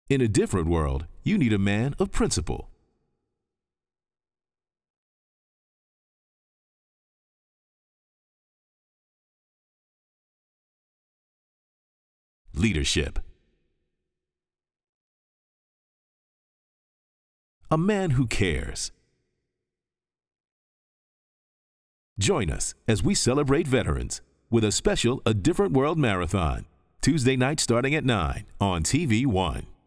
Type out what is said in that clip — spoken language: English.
In a different world, you need a man of principle. Leadership. A man who cares. Join us as we celebrate veterans with a special A Different World Marathon, Tuesday night starting at 9 on TV1.